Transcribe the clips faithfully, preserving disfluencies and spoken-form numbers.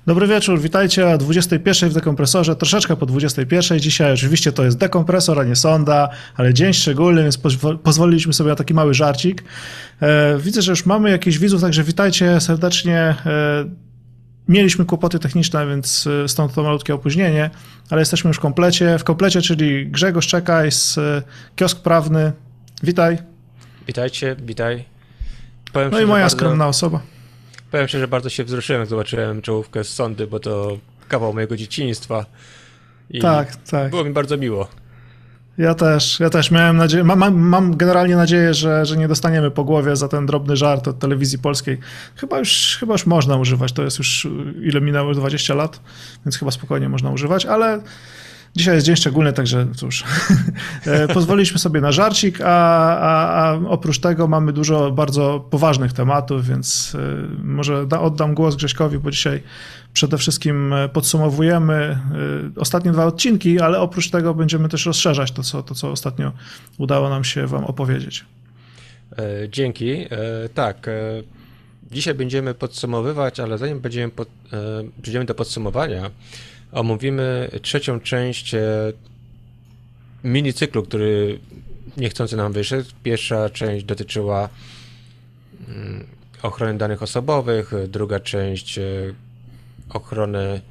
Dobry wieczór, witajcie o dwudziestej pierwszej w Dekompresorze, troszeczkę po dwudziestej pierwszej. Dzisiaj oczywiście to jest Dekompresor, a nie Sonda, ale dzień szczególny, więc pozwo- pozwoliliśmy sobie na taki mały żarcik. E, widzę, że już mamy jakichś widzów, także witajcie serdecznie. E, mieliśmy kłopoty techniczne, więc stąd to malutkie opóźnienie, ale jesteśmy już w komplecie, w komplecie, czyli Grzegorz Czekaj z Kiosk Prawny. Witaj. Witajcie, witaj. Powiem No szczerze, i moja bardzo... skromna osoba. Powiem szczerze, że bardzo się wzruszyłem, jak zobaczyłem czołówkę z Sondy, bo to kawał mojego dzieciństwa. I tak, tak. Było mi bardzo miło. Ja też, ja też miałem nadzieję, mam, mam, mam generalnie nadzieję, że, że nie dostaniemy po głowie za ten drobny żart od telewizji polskiej. Chyba już, chyba już można używać, to jest już, ile minęło, dwadzieścia lat, więc chyba spokojnie można używać, ale dzisiaj jest dzień szczególny, także cóż, pozwoliliśmy sobie na żarcik, a, a, a oprócz tego mamy dużo bardzo poważnych tematów, więc może da, oddam głos Grześkowi, bo dzisiaj przede wszystkim podsumowujemy ostatnie dwa odcinki, ale oprócz tego będziemy też rozszerzać to, co, to, co ostatnio udało nam się wam opowiedzieć. Dzięki. Tak, dzisiaj będziemy podsumowywać, ale zanim będziemy pod, przejdziemy do podsumowania, omówimy trzecią część minicyklu, który niechcący nam wyszedł. Pierwsza część dotyczyła ochrony danych osobowych, druga część ochrony,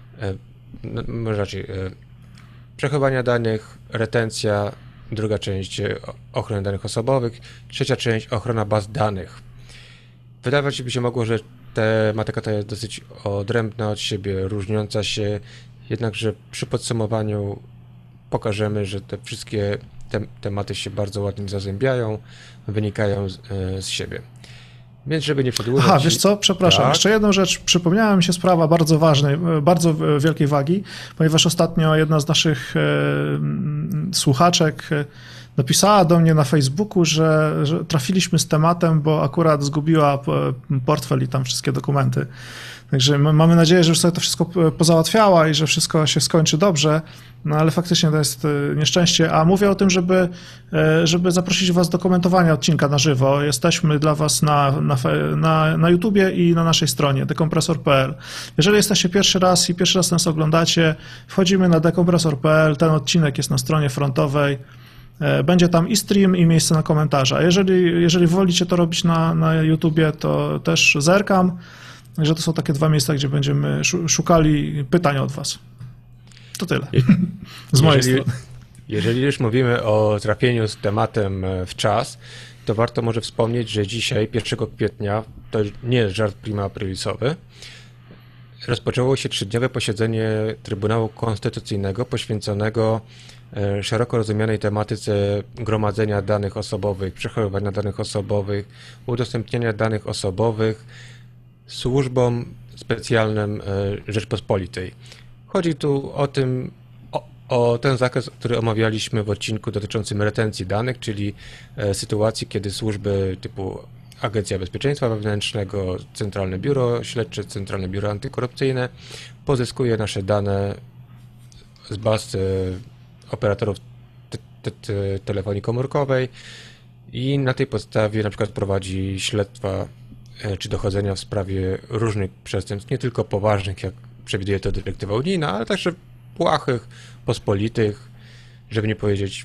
może raczej przechowywania danych, retencja, druga część ochrony danych osobowych, trzecia część ochrona baz danych. Wydawać by się mogło, że tematyka ta jest dosyć odrębna od siebie, różniąca się, jednakże przy podsumowaniu pokażemy, że te wszystkie te tematy się bardzo ładnie zazębiają, wynikają z, z siebie. Więc żeby nie przedłużać... Aha, wiesz co, przepraszam, tak? Jeszcze jedną rzecz, przypomniała mi się sprawa bardzo ważnej, bardzo wielkiej wagi, ponieważ ostatnio jedna z naszych e, słuchaczek napisała do mnie na Facebooku, że, że trafiliśmy z tematem, bo akurat zgubiła portfel i tam wszystkie dokumenty. Także mamy nadzieję, że już sobie to wszystko pozałatwiała i że wszystko się skończy dobrze, no ale faktycznie to jest nieszczęście. A mówię o tym, żeby, żeby zaprosić was do komentowania odcinka na żywo. Jesteśmy dla was na, na, na, na YouTubie i na naszej stronie dekompresor kropka p l. Jeżeli jesteście pierwszy raz i pierwszy raz nas oglądacie, wchodzimy na dekompresor kropka p l, ten odcinek jest na stronie frontowej. Będzie tam i stream, i miejsce na komentarze. A jeżeli, jeżeli wolicie to robić na, na YouTubie, to też zerkam. Także to są takie dwa miejsca, gdzie będziemy szukali pytań od was. To tyle. Z mojej jeżeli, strony. Jeżeli już mówimy o trafieniu z tematem w czas, to warto może wspomnieć, że dzisiaj, pierwszego kwietnia, to nie jest żart prima aprilisowy, rozpoczęło się trzydniowe posiedzenie Trybunału Konstytucyjnego poświęconego szeroko rozumianej tematyce gromadzenia danych osobowych, przechowywania danych osobowych, udostępniania danych osobowych służbom specjalnym Rzeczpospolitej. Chodzi tu o tym, o, o ten zakres, który omawialiśmy w odcinku dotyczącym retencji danych, czyli sytuacji, kiedy służby typu Agencja Bezpieczeństwa Wewnętrznego, Centralne Biuro Śledcze, Centralne Biuro Antykorupcyjne pozyskuje nasze dane z baz operatorów te, te, te, telefonii komórkowej i na tej podstawie na przykład prowadzi śledztwa czy dochodzenia w sprawie różnych przestępstw, nie tylko poważnych, jak przewiduje to dyrektywa unijna, ale także błahych, pospolitych, żeby nie powiedzieć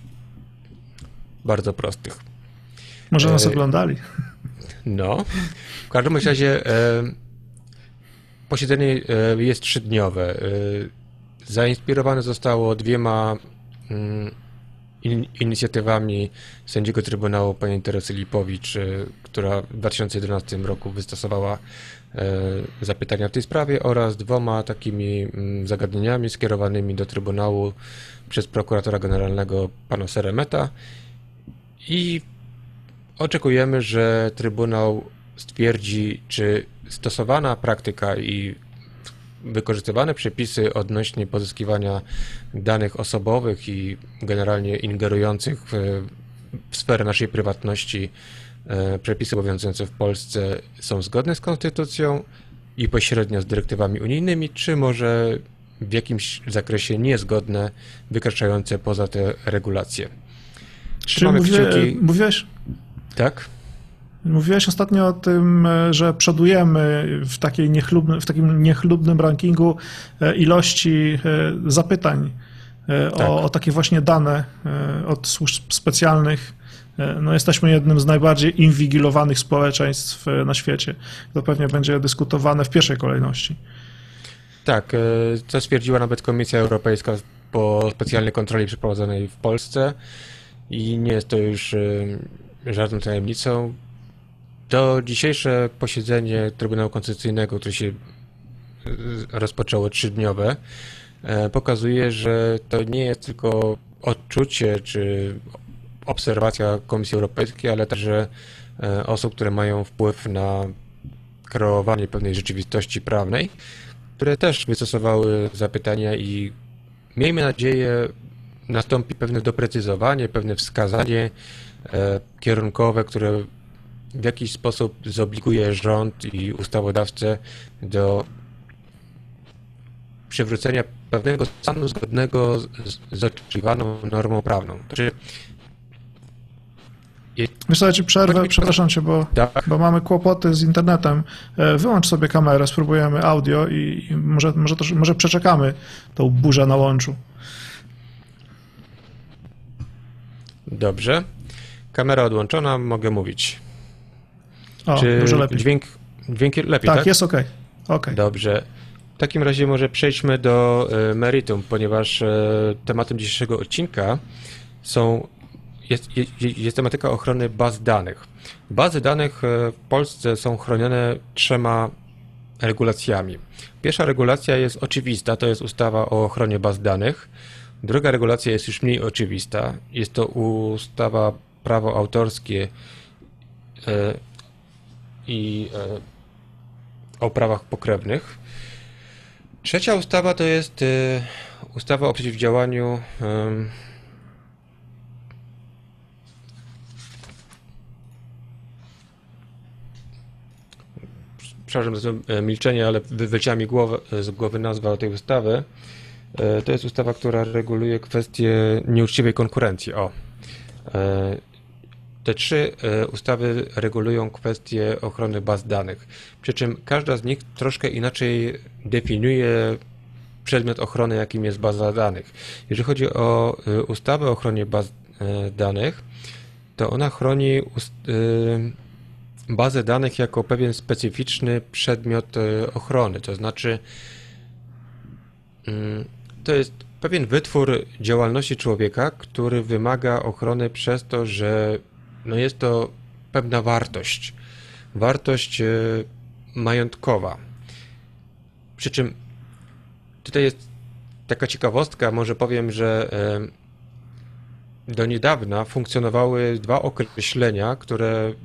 bardzo prostych. Może nas e... oglądali. No, w każdym razie e, posiedzenie jest trzydniowe. E, zainspirowane zostało dwiema mm, in, inicjatywami sędziego Trybunału pani Teresy Lipowicz, e, która w dwa tysiące jedenastym roku wystosowała e, zapytania w tej sprawie, oraz dwoma takimi mm, zagadnieniami skierowanymi do Trybunału przez prokuratora generalnego pana Seremeta i oczekujemy, że Trybunał stwierdzi, czy stosowana praktyka i wykorzystywane przepisy odnośnie pozyskiwania danych osobowych i generalnie ingerujących w, w sferę naszej prywatności e, przepisy obowiązujące w Polsce są zgodne z konstytucją i pośrednio z dyrektywami unijnymi, czy może w jakimś zakresie niezgodne, wykraczające poza te regulacje. Czy mówię, mówiłeś? Tak? Mówiłeś ostatnio o tym, że przodujemy w, takiej niechlubny, w takim niechlubnym rankingu ilości zapytań o, Tak. o takie właśnie dane od służb specjalnych. No, jesteśmy jednym z najbardziej inwigilowanych społeczeństw na świecie. To pewnie będzie dyskutowane w pierwszej kolejności. Tak, co stwierdziła nawet Komisja Europejska po specjalnej kontroli przeprowadzonej w Polsce i nie jest to już żadną tajemnicą. To dzisiejsze posiedzenie Trybunału Konstytucyjnego, które się rozpoczęło trzydniowe, pokazuje, że to nie jest tylko odczucie czy obserwacja Komisji Europejskiej, ale także osób, które mają wpływ na kreowanie pewnej rzeczywistości prawnej, które też wystosowały zapytania i miejmy nadzieję nastąpi pewne doprecyzowanie, pewne wskazanie kierunkowe, które w jakiś sposób zobliguje rząd i ustawodawcę do przywrócenia pewnego stanu zgodnego z, z oczekiwaną normą prawną. Znaczy, Wiesz co, ja ci przerwę, przepraszam cię, bo, tak. bo mamy kłopoty z internetem. Wyłącz sobie kamerę, spróbujemy audio i, i może, może, to, może przeczekamy tą burzę na łączu. Dobrze. Kamera odłączona, mogę mówić. O, Czy dużo lepiej. Dźwięk, dźwięk lepiej, tak? Tak, jest okej. Okay. Dobrze. W takim razie może przejdźmy do meritum, ponieważ tematem dzisiejszego odcinka są, jest, jest, jest tematyka ochrony baz danych. Bazy danych w Polsce są chronione trzema regulacjami. Pierwsza regulacja jest oczywista, to jest ustawa o ochronie baz danych. Druga regulacja jest już mniej oczywista, jest to ustawa prawo autorskie i o prawach pokrewnych. Trzecia ustawa to jest y, ustawa o przeciwdziałaniu y, przepraszam za milczenie, ale wyleciała mi głowa, z głowy nazwa tej ustawy. Y, to jest ustawa, która reguluje kwestie nieuczciwej konkurencji. O. Y, Te trzy ustawy regulują kwestie ochrony baz danych, przy czym każda z nich troszkę inaczej definiuje przedmiot ochrony, jakim jest baza danych. Jeżeli chodzi o ustawę o ochronie baz danych, to ona chroni bazę danych jako pewien specyficzny przedmiot ochrony, to znaczy to jest pewien wytwór działalności człowieka, który wymaga ochrony przez to, że no jest to pewna wartość, wartość majątkowa. Przy czym tutaj jest taka ciekawostka, może powiem, że do niedawna funkcjonowały dwa określenia, które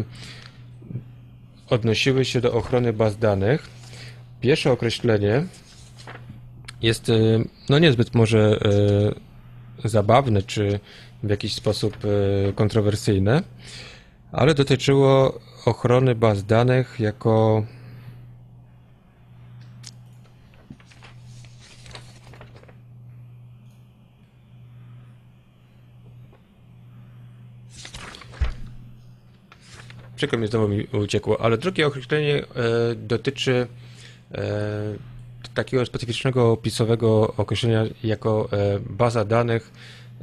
odnosiły się do ochrony baz danych. Pierwsze określenie jest no niezbyt może zabawne, czy w jakiś sposób kontrowersyjne, ale dotyczyło ochrony baz danych jako przykro mi znowu mi uciekło, ale drugie określenie dotyczy takiego specyficznego opisowego określenia jako baza danych.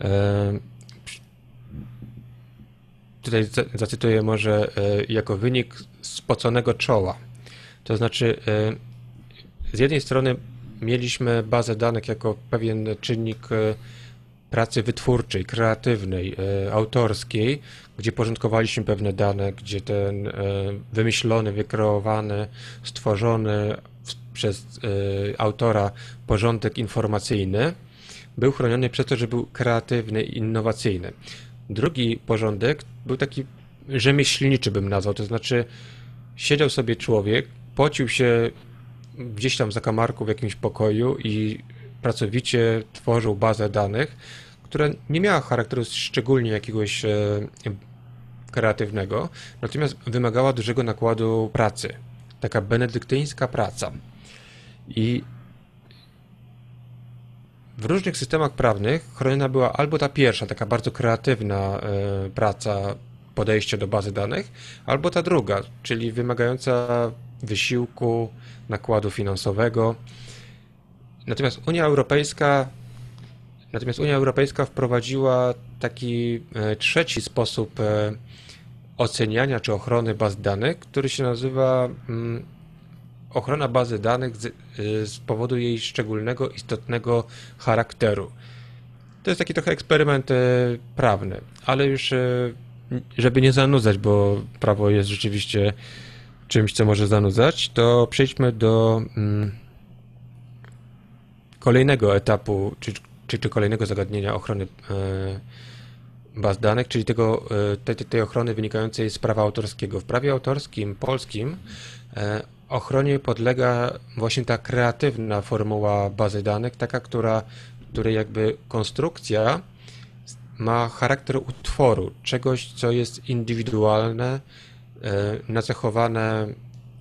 Tutaj zacytuję może jako wynik spoconego czoła. To znaczy z jednej strony mieliśmy bazę danych jako pewien czynnik pracy wytwórczej, kreatywnej, autorskiej, gdzie porządkowaliśmy pewne dane, gdzie ten wymyślony, wykreowany, stworzony przez autora porządek informacyjny był chroniony przez to, że był kreatywny i innowacyjny. Drugi porządek był taki rzemieślniczy, bym nazwał, to znaczy siedział sobie człowiek, pocił się gdzieś tam w zakamarku w jakimś pokoju i pracowicie tworzył bazę danych, która nie miała charakteru szczególnie jakiegoś e, kreatywnego, natomiast wymagała dużego nakładu pracy. Taka benedyktyńska praca. I w różnych systemach prawnych chroniona była albo ta pierwsza, taka bardzo kreatywna e, praca podejście do bazy danych, albo ta druga, czyli wymagająca wysiłku, nakładu finansowego. Natomiast Unia Europejska, natomiast Unia Europejska wprowadziła taki trzeci sposób oceniania czy ochrony baz danych, który się nazywa ochrona bazy danych z, z powodu jej szczególnego, istotnego charakteru. To jest taki trochę eksperyment prawny, ale już żeby nie zanudzać, bo prawo jest rzeczywiście czymś, co może zanudzać, to przejdźmy do mm, kolejnego etapu, czy, czy, czy kolejnego zagadnienia ochrony e, baz danych, czyli tego, e, tej, tej ochrony wynikającej z prawa autorskiego. W prawie autorskim polskim e, ochronie podlega właśnie ta kreatywna formuła bazy danych, taka, która, której jakby konstrukcja ma charakter utworu, czegoś, co jest indywidualne, nacechowane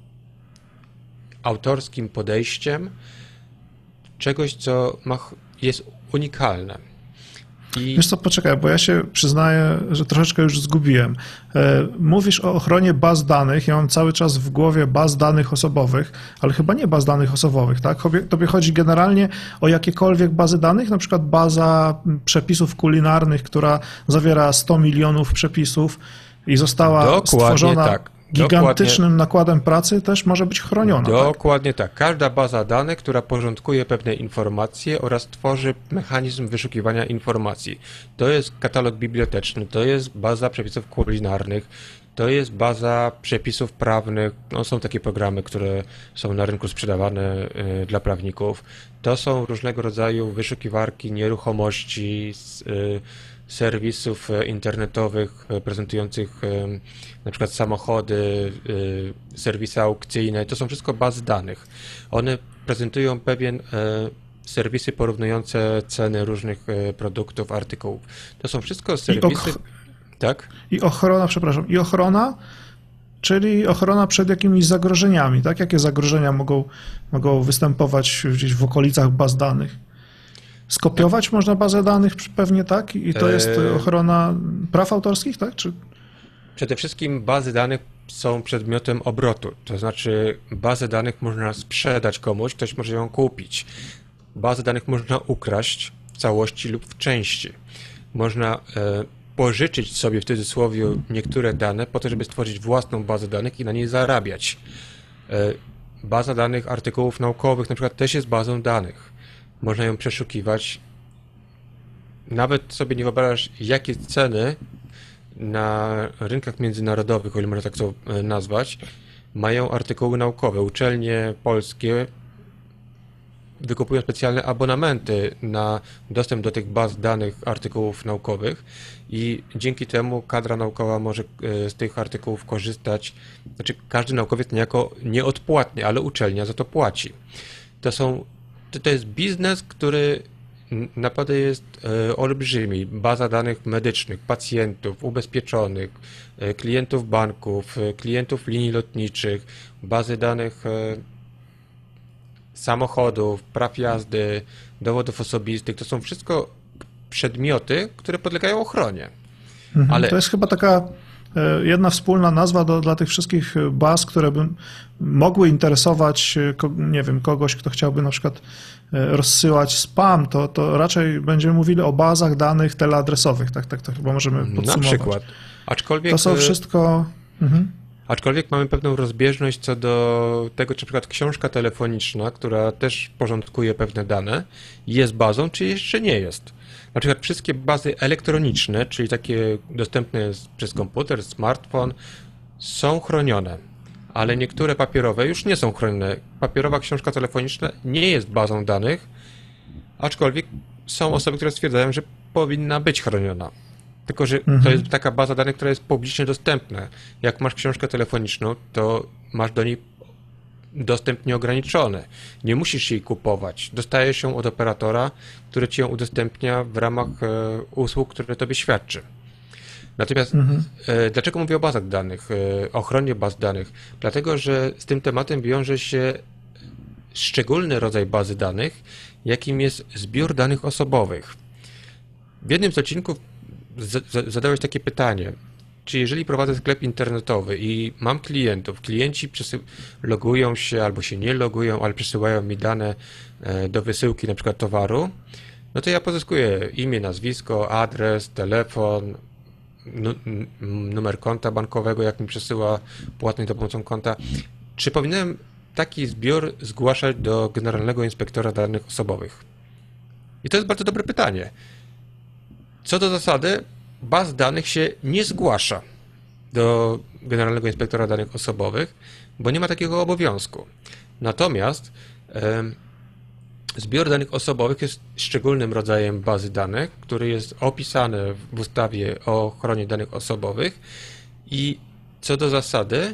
autorskim podejściem, czegoś, co ma, jest unikalne. I... Wiesz co, poczekaj, bo ja się przyznaję, że troszeczkę już zgubiłem. Mówisz o ochronie baz danych, ja mam cały czas w głowie baz danych osobowych, ale chyba nie baz danych osobowych, tak? Tobie chodzi generalnie o jakiekolwiek bazy danych, na przykład baza przepisów kulinarnych, która zawiera sto milionów przepisów i została Dokładnie stworzona tak. gigantycznym Dokładnie. nakładem pracy, też może być chroniona. Dokładnie tak? tak. Każda baza danych, która porządkuje pewne informacje oraz tworzy mechanizm wyszukiwania informacji. To jest katalog biblioteczny, to jest baza przepisów kulinarnych, to jest baza przepisów prawnych. No, są takie programy, które są na rynku sprzedawane y, dla prawników. To są różnego rodzaju wyszukiwarki nieruchomości, y, serwisów internetowych prezentujących na przykład samochody, serwisy aukcyjne. To są wszystko bazy danych. One prezentują pewien serwisy porównujące ceny różnych produktów, artykułów. To są wszystko serwisy... Tak? I ochrona, przepraszam, i ochrona, czyli ochrona przed jakimiś zagrożeniami, tak? Jakie zagrożenia mogą, mogą występować gdzieś w okolicach baz danych? Skopiować można bazę danych pewnie, tak? I to jest ochrona praw autorskich, tak? Czy... Przede wszystkim bazy danych są przedmiotem obrotu, to znaczy bazę danych można sprzedać komuś, ktoś może ją kupić. Bazę danych można ukraść w całości lub w części. Można e, pożyczyć sobie w cudzysłowie niektóre dane po to, żeby stworzyć własną bazę danych i na niej zarabiać. E, baza danych artykułów naukowych na przykład też jest bazą danych. Można ją przeszukiwać. Nawet sobie nie wyobrażasz, jakie ceny na rynkach międzynarodowych, o ile można tak to nazwać, mają artykuły naukowe. Uczelnie polskie wykupują specjalne abonamenty na dostęp do tych baz danych artykułów naukowych i dzięki temu kadra naukowa może z tych artykułów korzystać. Znaczy, każdy naukowiec niejako nieodpłatnie, ale uczelnia za to płaci. To są To jest biznes, który naprawdę jest olbrzymi. Baza danych medycznych, pacjentów, ubezpieczonych, klientów banków, klientów linii lotniczych, bazy danych samochodów, praw jazdy, dowodów osobistych. To są wszystko przedmioty, które podlegają ochronie. Mhm, Ale... To jest chyba taka jedna wspólna nazwa do, dla tych wszystkich baz, które by mogły interesować, nie wiem, kogoś, kto chciałby na przykład rozsyłać spam, to, to raczej będziemy mówili o bazach danych teleadresowych, tak, tak, to chyba możemy podsumować. Na przykład. Aczkolwiek... To są wszystko... Mhm. Aczkolwiek mamy pewną rozbieżność co do tego, czy na przykład książka telefoniczna, która też porządkuje pewne dane, jest bazą, czy jeszcze nie jest. Na przykład wszystkie bazy elektroniczne, czyli takie dostępne przez komputer, smartfon, są chronione, ale niektóre papierowe już nie są chronione. Papierowa książka telefoniczna nie jest bazą danych, aczkolwiek są osoby, które stwierdzają, że powinna być chroniona. Tylko że mhm. to jest taka baza danych, która jest publicznie dostępna. Jak masz książkę telefoniczną, to masz do niej dostęp nieograniczony. Nie musisz jej kupować. Dostajesz ją od operatora, który ci ją udostępnia w ramach e, usług, które tobie świadczy. Natomiast mhm. e, dlaczego mówię o bazach danych, e, ochronie baz danych? Dlatego, że z tym tematem wiąże się szczególny rodzaj bazy danych, jakim jest zbiór danych osobowych. W jednym z odcinków z, z, zadałeś takie pytanie, Czy jeżeli prowadzę sklep internetowy i mam klientów, klienci przesy- logują się albo się nie logują, ale przesyłają mi dane do wysyłki na przykład towaru, no to ja pozyskuję imię, nazwisko, adres, telefon, nu- numer konta bankowego, jak mi przesyła płatność za pomocą konta. Czy powinienem taki zbiór zgłaszać do Generalnego Inspektora Danych Osobowych? I to jest bardzo dobre pytanie. Co do zasady, baz danych się nie zgłasza do Generalnego Inspektora Danych Osobowych, bo nie ma takiego obowiązku. Natomiast e, zbiór danych osobowych jest szczególnym rodzajem bazy danych, który jest opisany w ustawie o ochronie danych osobowych i co do zasady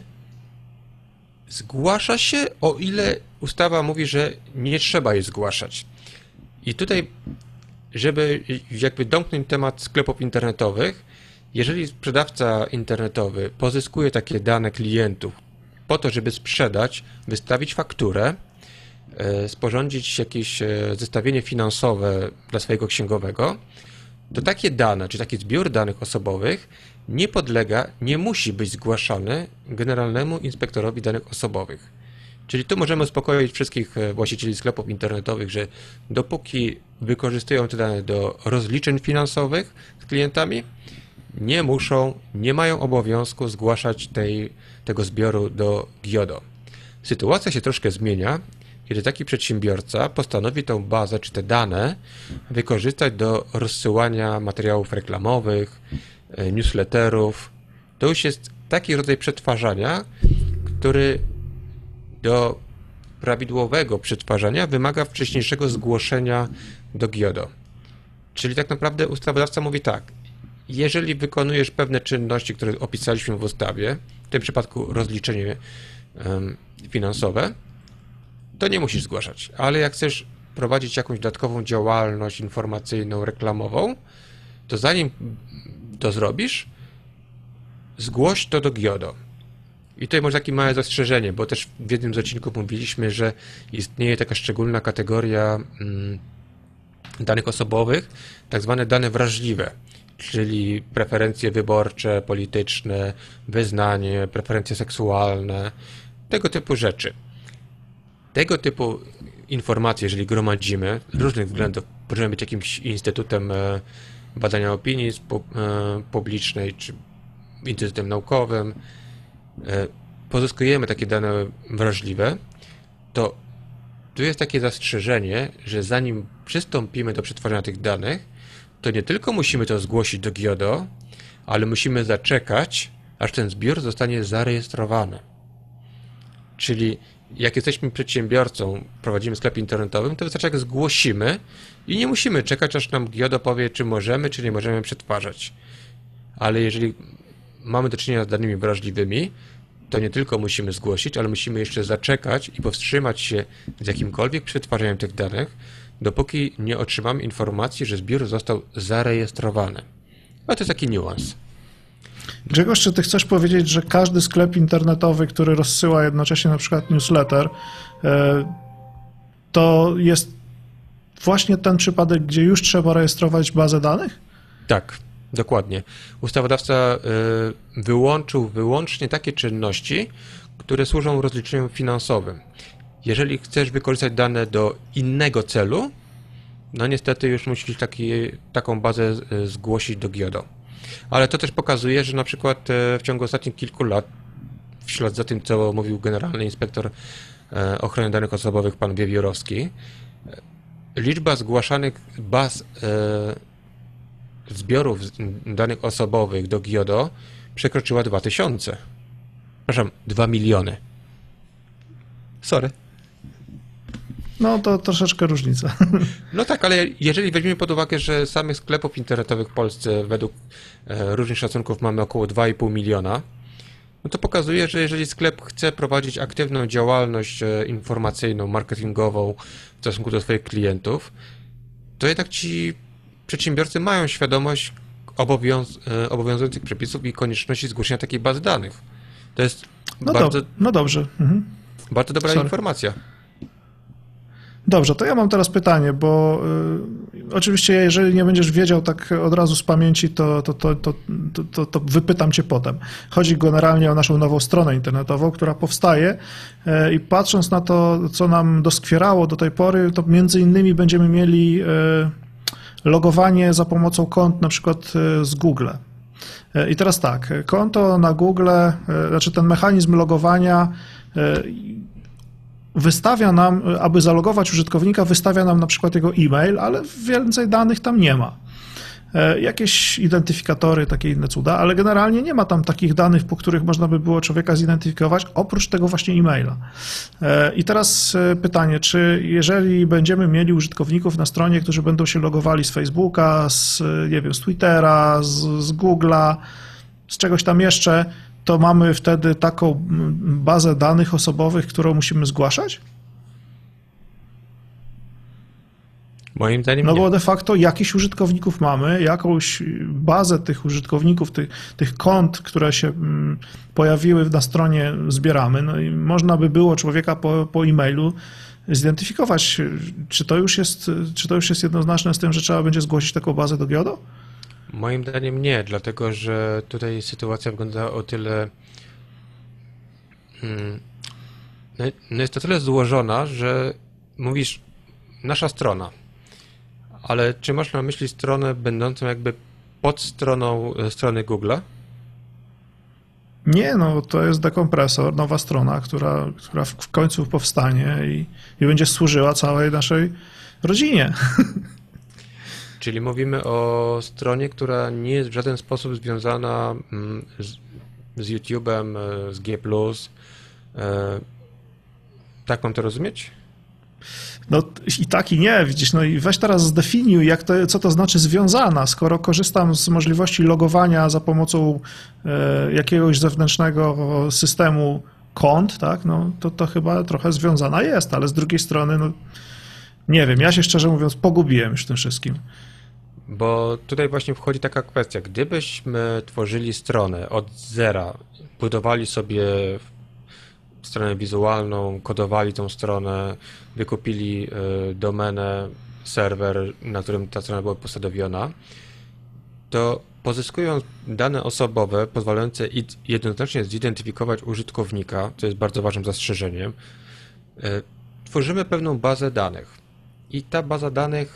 zgłasza się, o ile ustawa mówi, że nie trzeba jej zgłaszać. I tutaj, żeby jakby domknąć temat sklepów internetowych, jeżeli sprzedawca internetowy pozyskuje takie dane klientów po to, żeby sprzedać, wystawić fakturę, sporządzić jakieś zestawienie finansowe dla swojego księgowego, to takie dane, czy taki zbiór danych osobowych nie podlega, nie musi być zgłaszany Generalnemu Inspektorowi Danych Osobowych. Czyli tu możemy uspokoić wszystkich właścicieli sklepów internetowych, że dopóki wykorzystują te dane do rozliczeń finansowych z klientami, nie muszą, nie mają obowiązku zgłaszać tej, tego zbioru do GIODO. Sytuacja się troszkę zmienia, kiedy taki przedsiębiorca postanowi tą bazę czy te dane wykorzystać do rozsyłania materiałów reklamowych, newsletterów. To już jest taki rodzaj przetwarzania, który do prawidłowego przetwarzania wymaga wcześniejszego zgłoszenia do GIODO. Czyli tak naprawdę ustawodawca mówi tak, jeżeli wykonujesz pewne czynności, które opisaliśmy w ustawie, w tym przypadku rozliczenie um, finansowe, to nie musisz zgłaszać, ale jak chcesz prowadzić jakąś dodatkową działalność informacyjną, reklamową, to zanim to zrobisz, zgłoś to do GIODO. I tutaj może takie małe zastrzeżenie, bo też w jednym z odcinków mówiliśmy, że istnieje taka szczególna kategoria mm, danych osobowych, tak zwane dane wrażliwe, czyli preferencje wyborcze, polityczne, wyznanie, preferencje seksualne, tego typu rzeczy. Tego typu informacje, jeżeli gromadzimy, z różnych względów, możemy być jakimś instytutem badania opinii publicznej, czy instytutem naukowym, pozyskujemy takie dane wrażliwe, to tu jest takie zastrzeżenie, że zanim przystąpimy do przetwarzania tych danych, to nie tylko musimy to zgłosić do GIODO, ale musimy zaczekać, aż ten zbiór zostanie zarejestrowany. Czyli jak jesteśmy przedsiębiorcą, prowadzimy sklep internetowy, to wystarczy jak zgłosimy i nie musimy czekać, aż nam GIODO powie, czy możemy, czy nie możemy przetwarzać. Ale jeżeli mamy do czynienia z danymi wrażliwymi, to nie tylko musimy zgłosić, ale musimy jeszcze zaczekać i powstrzymać się z jakimkolwiek przetwarzaniem tych danych, dopóki nie otrzymamy informacji, że zbiór został zarejestrowany. A to jest taki niuans. Grzegorz, czy ty chcesz powiedzieć, że każdy sklep internetowy, który rozsyła jednocześnie na przykład newsletter, to jest właśnie ten przypadek, gdzie już trzeba rejestrować bazę danych? Tak, dokładnie. Ustawodawca wyłączył wyłącznie takie czynności, które służą rozliczeniom finansowym. Jeżeli chcesz wykorzystać dane do innego celu, no niestety już musisz taki, taką bazę zgłosić do GIODO. Ale to też pokazuje, że na przykład w ciągu ostatnich kilku lat, w ślad za tym, co mówił Generalny Inspektor Ochrony Danych Osobowych, pan Wiewiórowski, liczba zgłaszanych baz zbiorów danych osobowych do GIODO przekroczyła dwa tysiące. Przepraszam, dwa miliony. Sorry. No to troszeczkę różnica. No tak, ale jeżeli weźmiemy pod uwagę, że samych sklepów internetowych w Polsce według różnych szacunków mamy około dwa i pół miliona, no to pokazuje, że jeżeli sklep chce prowadzić aktywną działalność informacyjną, marketingową w stosunku do swoich klientów, to jednak ci przedsiębiorcy mają świadomość obowiąz obowiązujących przepisów i konieczności zgłoszenia takiej bazy danych. To jest no bardzo, do, no dobrze. Mhm. bardzo dobra Sorry. informacja. Dobrze, to ja mam teraz pytanie, bo oczywiście, jeżeli nie będziesz wiedział tak od razu z pamięci, to, to, to, to, to, to wypytam cię potem. Chodzi generalnie o naszą nową stronę internetową, która powstaje i patrząc na to, co nam doskwierało do tej pory, to między innymi będziemy mieli logowanie za pomocą kont na przykład z Google. I teraz tak, konto na Google, znaczy ten mechanizm logowania wystawia nam, aby zalogować użytkownika, wystawia nam na przykład jego e-mail, ale więcej danych tam nie ma. Jakieś identyfikatory, takie inne cuda, ale generalnie nie ma tam takich danych, po których można by było człowieka zidentyfikować, oprócz tego właśnie e-maila. I teraz pytanie, czy jeżeli będziemy mieli użytkowników na stronie, którzy będą się logowali z Facebooka, z, nie wiem, z Twittera, z, z Google'a, z czegoś tam jeszcze, to mamy wtedy taką bazę danych osobowych, którą musimy zgłaszać? Moim zdaniem No nie. bo de facto jakichś użytkowników mamy, jakąś bazę tych użytkowników, tych, tych kont, które się pojawiły na stronie, zbieramy. No i można by było człowieka po, po e-mailu zidentyfikować. Czy to już jest, czy to już jest jednoznaczne z tym, że trzeba będzie zgłosić taką bazę do GIODO? Moim zdaniem nie, dlatego że tutaj sytuacja wygląda o tyle... Hmm, no jest to tyle złożona, że mówisz nasza strona, ale czy masz na myśli stronę będącą jakby pod stroną strony Google'a? Nie, no to jest dekompresor, nowa strona, która, która w końcu powstanie i, i będzie służyła całej naszej rodzinie. Czyli mówimy o stronie, która nie jest w żaden sposób związana z, z YouTube'em, z G plus. Tak mam to rozumieć? No i tak i nie, widzisz, no i weź teraz zdefiniuj, jak to, co to znaczy związana, skoro korzystam z możliwości logowania za pomocą e, jakiegoś zewnętrznego systemu kont, tak, no to, to chyba trochę związana jest, ale z drugiej strony, no nie wiem, ja się szczerze mówiąc pogubiłem już w tym wszystkim. Bo tutaj właśnie wchodzi taka kwestia, gdybyśmy tworzyli stronę od zera, budowali sobie stronę wizualną, kodowali tą stronę, wykupili domenę, serwer, na którym ta strona była posadowiona, to pozyskując dane osobowe pozwalające jednoznacznie zidentyfikować użytkownika, co jest bardzo ważnym zastrzeżeniem, tworzymy pewną bazę danych. I ta baza danych,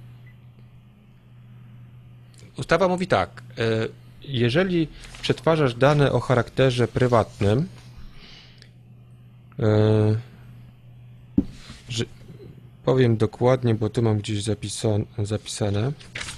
ustawa mówi tak, jeżeli przetwarzasz dane o charakterze prywatnym, że powiem dokładnie, bo tu mam gdzieś zapisane, zapisane.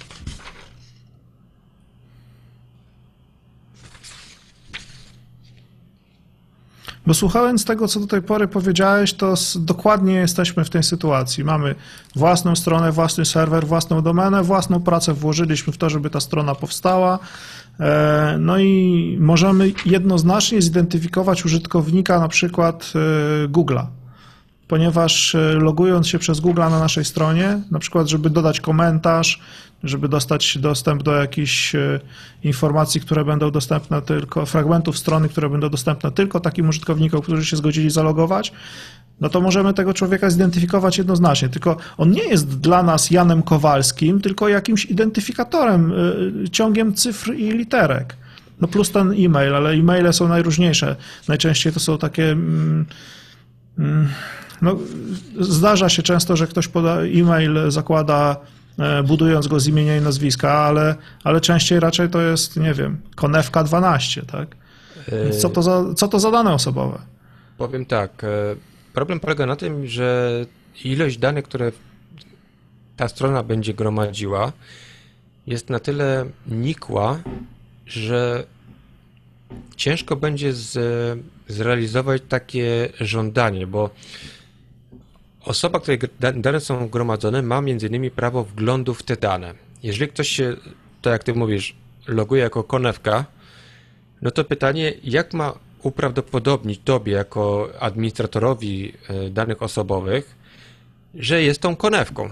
Bo słuchając tego, co do tej pory powiedziałeś, to dokładnie jesteśmy w tej sytuacji. Mamy własną stronę, własny serwer, własną domenę, własną pracę włożyliśmy w to, żeby ta strona powstała. No i możemy jednoznacznie zidentyfikować użytkownika na przykład Google'a, ponieważ logując się przez Google'a na naszej stronie, na przykład żeby dodać komentarz, żeby dostać dostęp do jakichś informacji, które będą dostępne tylko, fragmentów strony, które będą dostępne tylko takim użytkownikom, którzy się zgodzili zalogować, no to możemy tego człowieka zidentyfikować jednoznacznie. Tylko on nie jest dla nas Janem Kowalskim, tylko jakimś identyfikatorem, ciągiem cyfr i literek. No plus ten e-mail, ale e-maile są najróżniejsze. Najczęściej to są takie... Mm, mm, no, zdarza się często, że ktoś poda e-mail, zakłada budując go z imienia i nazwiska, ale, ale częściej raczej to jest, nie wiem, konewka dwanaście, tak? Więc co to za, co to za dane osobowe? Powiem tak, problem polega na tym, że ilość danych, które ta strona będzie gromadziła, jest na tyle nikła, że ciężko będzie z, zrealizować takie żądanie, bo osoba, której dane są gromadzone, ma między innymi prawo wglądu w te dane. Jeżeli ktoś się, tak jak ty mówisz, loguje jako konewka, no to pytanie, jak ma uprawdopodobnić tobie jako administratorowi danych osobowych, że jest tą konewką.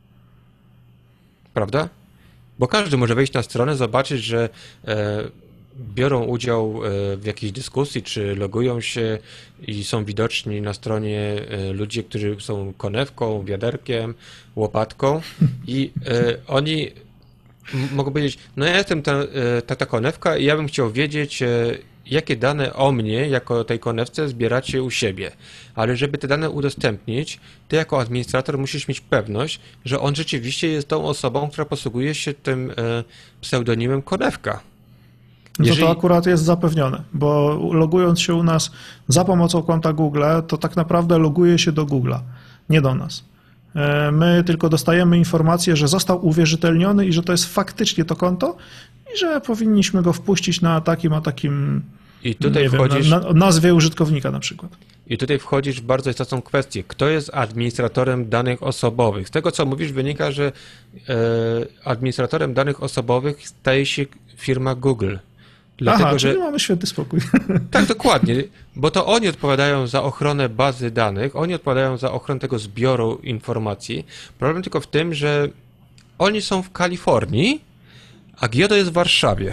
Prawda? Bo każdy może wejść na stronę, zobaczyć, że biorą udział w jakiejś dyskusji, czy logują się i są widoczni na stronie ludzie, którzy są konewką, wiaderkiem, łopatką i oni mogą powiedzieć, no ja jestem ta, ta, ta konewka i ja bym chciał wiedzieć, jakie dane o mnie, jako tej konewce, zbieracie u siebie. Ale żeby te dane udostępnić, ty jako administrator musisz mieć pewność, że on rzeczywiście jest tą osobą, która posługuje się tym pseudonimem konewka. No Jeżeli... to akurat jest zapewnione, bo logując się u nas za pomocą konta Google, to tak naprawdę loguje się do Google'a, nie do nas. My tylko dostajemy informację, że został uwierzytelniony i że to jest faktycznie to konto i że powinniśmy go wpuścić na takim, a takim, I tutaj nie wchodzisz... wiem, na, nazwie użytkownika na przykład. I tutaj wchodzisz w bardzo istotną kwestię. Kto jest administratorem danych osobowych? Z tego, co mówisz, wynika, że e, administratorem danych osobowych staje się firma Google. Dlatego, Aha, że... czyli mamy święty spokój. Tak, dokładnie, bo to oni odpowiadają za ochronę bazy danych, oni odpowiadają za ochronę tego zbioru informacji. Problem tylko w tym, że oni są w Kalifornii, a GIODO jest w Warszawie.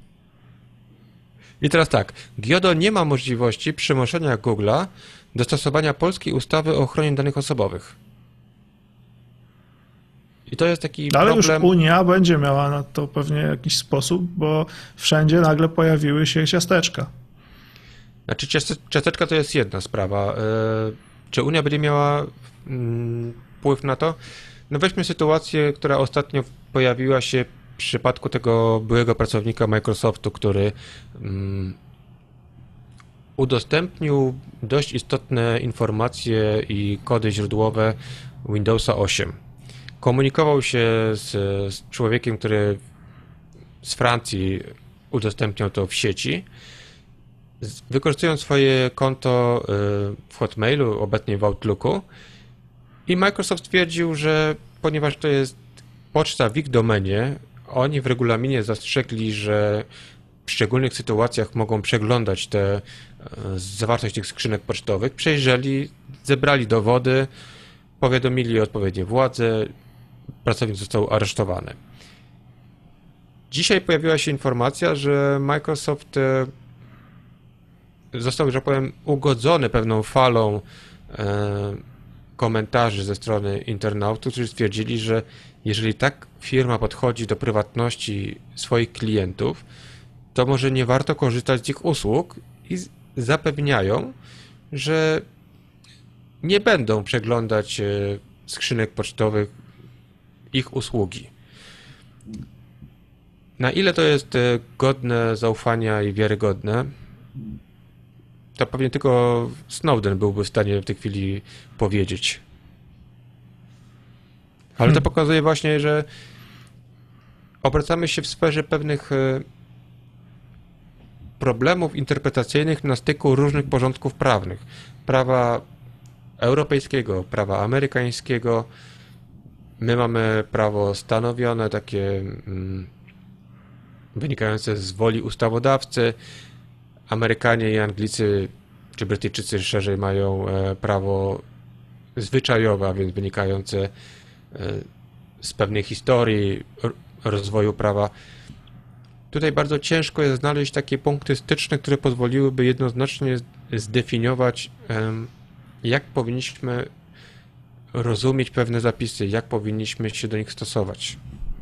I teraz tak, GIODO nie ma możliwości przymuszenia Google'a do stosowania polskiej ustawy o ochronie danych osobowych. I to jest taki Ale problem... już Unia będzie miała na to pewnie jakiś sposób, bo wszędzie nagle pojawiły się ciasteczka. Znaczy ciasteczka to jest jedna sprawa. Czy Unia będzie miała wpływ na to? No weźmy sytuację, która ostatnio pojawiła się w przypadku tego byłego pracownika Microsoftu, który udostępnił dość istotne informacje i kody źródłowe Windowsa osiem. Komunikował się z, z człowiekiem, który z Francji udostępniał to w sieci, wykorzystując swoje konto w Hotmailu, obecnie w Outlooku, i Microsoft stwierdził, że ponieważ to jest poczta w ich domenie, oni w regulaminie zastrzegli, że w szczególnych sytuacjach mogą przeglądać tę zawartość tych skrzynek pocztowych, przejrzeli, zebrali dowody, powiadomili odpowiednie władze, pracownik został aresztowany. Dzisiaj pojawiła się informacja, że Microsoft został, że powiem, ugodzony pewną falą komentarzy ze strony internautów, którzy stwierdzili, że jeżeli tak firma podchodzi do prywatności swoich klientów, to może nie warto korzystać z ich usług i zapewniają, że nie będą przeglądać skrzynek pocztowych ich usługi. Na ile to jest godne zaufania i wiarygodne, to pewnie tylko Snowden byłby w stanie w tej chwili powiedzieć. Ale to hmm. pokazuje właśnie, że obracamy się w sferze pewnych problemów interpretacyjnych na styku różnych porządków prawnych. Prawa europejskiego, prawa amerykańskiego. My mamy prawo stanowione, takie mm, wynikające z woli ustawodawcy. Amerykanie i Anglicy, czy Brytyjczycy szerzej mają e, prawo zwyczajowe, a więc wynikające e, z pewnej historii rozwoju prawa. Tutaj bardzo ciężko jest znaleźć takie punkty styczne, które pozwoliłyby jednoznacznie zdefiniować, e, jak powinniśmy rozumieć pewne zapisy, jak powinniśmy się do nich stosować.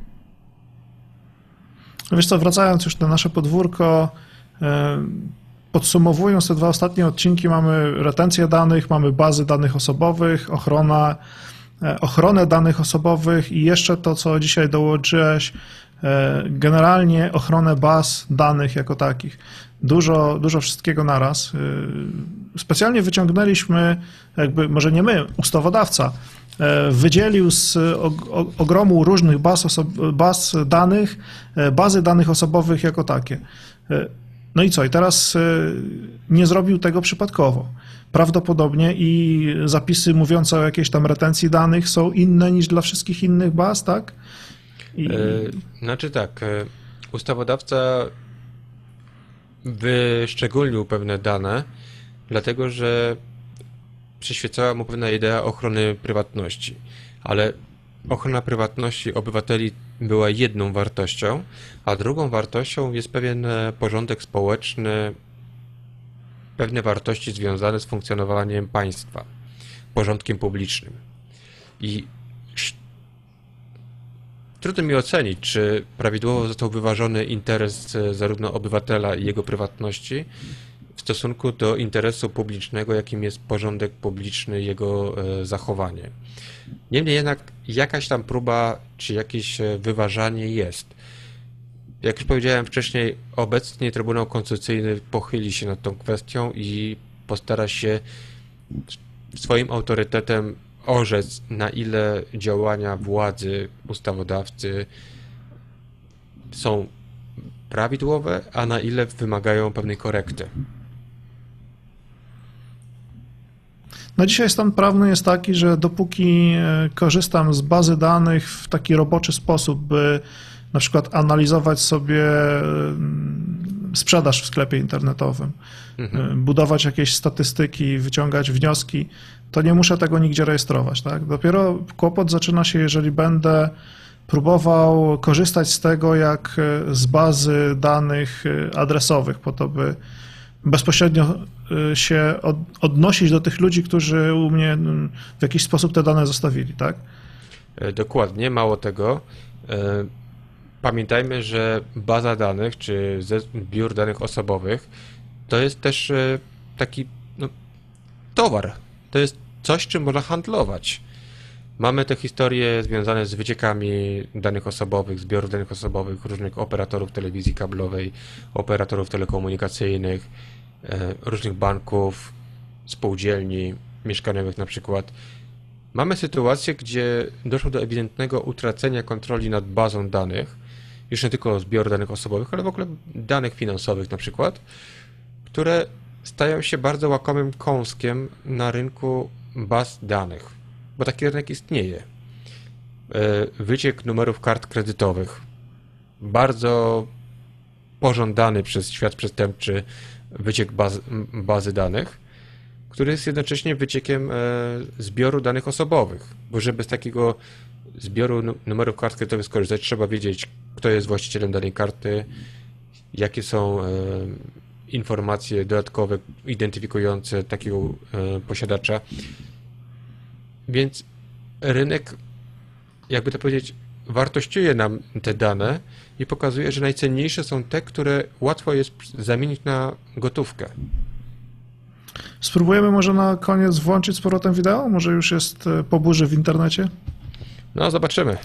Wiesz co, wracając już na nasze podwórko, podsumowując te dwa ostatnie odcinki, mamy retencję danych, mamy bazy danych osobowych, ochrona, ochronę danych osobowych i jeszcze to, co dzisiaj dołączyłeś, generalnie ochronę baz danych jako takich. Dużo, dużo wszystkiego naraz. Specjalnie wyciągnęliśmy, jakby, może nie my, ustawodawca, wydzielił z ogromu różnych baz, oso- baz danych, bazy danych osobowych jako takie. No i co? I teraz nie zrobił tego przypadkowo. Prawdopodobnie i zapisy mówiące o jakiejś tam retencji danych są inne niż dla wszystkich innych baz, tak? I... Znaczy tak, ustawodawca wyszczególnił pewne dane, dlatego że przyświecała mu pewna idea ochrony prywatności, ale ochrona prywatności obywateli była jedną wartością, a drugą wartością jest pewien porządek społeczny, pewne wartości związane z funkcjonowaniem państwa, porządkiem publicznym. I trudno mi ocenić, czy prawidłowo został wyważony interes zarówno obywatela i jego prywatności w stosunku do interesu publicznego, jakim jest porządek publiczny, jego zachowanie. Niemniej jednak jakaś tam próba, czy jakieś wyważanie jest. Jak już powiedziałem wcześniej, obecnie Trybunał Konstytucyjny pochyli się nad tą kwestią i postara się swoim autorytetem orzec, na ile działania władzy ustawodawcy są prawidłowe, a na ile wymagają pewnej korekty. No dzisiaj stan prawny jest taki, że dopóki korzystam z bazy danych w taki roboczy sposób, by na przykład analizować sobie sprzedaż w sklepie internetowym, mhm. budować jakieś statystyki, wyciągać wnioski, to nie muszę tego nigdzie rejestrować. Tak? Dopiero kłopot zaczyna się, jeżeli będę próbował korzystać z tego jak z bazy danych adresowych, po to, by bezpośrednio się odnosić do tych ludzi, którzy u mnie w jakiś sposób te dane zostawili. Tak? Dokładnie, mało tego. Pamiętajmy, że baza danych, czy zbiór danych osobowych, to jest też taki no, towar. To jest coś, czym można handlować. Mamy te historie związane z wyciekami danych osobowych, zbiorów danych osobowych różnych operatorów telewizji kablowej, operatorów telekomunikacyjnych, różnych banków, spółdzielni mieszkaniowych na przykład. Mamy sytuację, gdzie doszło do ewidentnego utracenia kontroli nad bazą danych, już nie tylko zbioru danych osobowych, ale w ogóle danych finansowych na przykład, które stają się bardzo łakomym kąskiem na rynku baz danych, bo taki rynek istnieje. Wyciek numerów kart kredytowych, bardzo pożądany przez świat przestępczy wyciek baz, bazy danych, który jest jednocześnie wyciekiem zbioru danych osobowych, bo żeby z takiego zbioru numerów kart kredytowych skorzystać, trzeba wiedzieć, kto jest właścicielem danej karty, jakie są informacje dodatkowe identyfikujące takiego posiadacza. Więc rynek, jakby to powiedzieć, wartościuje nam te dane i pokazuje, że najcenniejsze są te, które łatwo jest zamienić na gotówkę. Spróbujemy może na koniec włączyć z powrotem wideo? Może już jest po burzy w internecie? No, zobaczymy.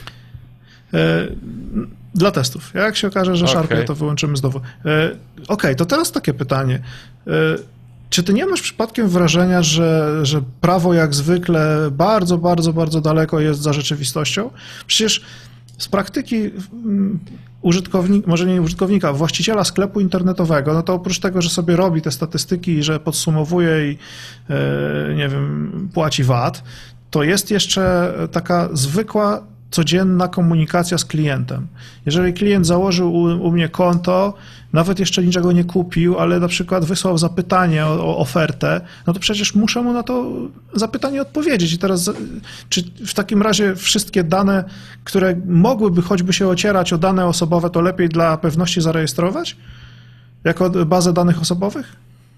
Dla testów. Jak się okaże, że okay. szarpie, to wyłączymy znowu. Okej, okay, to teraz takie pytanie. Czy ty nie masz przypadkiem wrażenia, że, że prawo jak zwykle bardzo, bardzo, bardzo daleko jest za rzeczywistością? Przecież z praktyki użytkownika, może nie użytkownika, właściciela sklepu internetowego, no to oprócz tego, że sobie robi te statystyki, że podsumowuje i nie wiem, płaci V A T, to jest jeszcze taka zwykła, codzienna komunikacja z klientem. Jeżeli klient założył u, u mnie konto, nawet jeszcze niczego nie kupił, ale na przykład wysłał zapytanie o, o ofertę, no to przecież muszę mu na to zapytanie odpowiedzieć. I teraz, czy w takim razie wszystkie dane, które mogłyby choćby się ocierać o dane osobowe, to lepiej dla pewności zarejestrować jako bazę danych osobowych?